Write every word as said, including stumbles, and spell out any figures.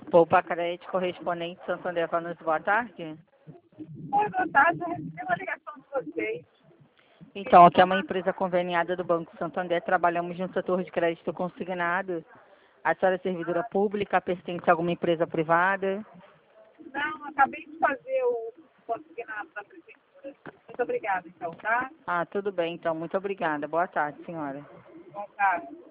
Poupa Crédito, correspondente Santander Vanucci, boa tarde. Oi, boa tarde, eu recebi uma ligação de vocês. Então, aqui é uma empresa conveniada do Banco Santander, trabalhamos no setor de crédito consignado. A senhora é servidora pública, pertence a alguma empresa privada? Não, acabei de fazer o consignado da prefeitura. Muito obrigada, então, tá? Ah, tudo bem, então, muito obrigada. Boa tarde, senhora. Boa tarde.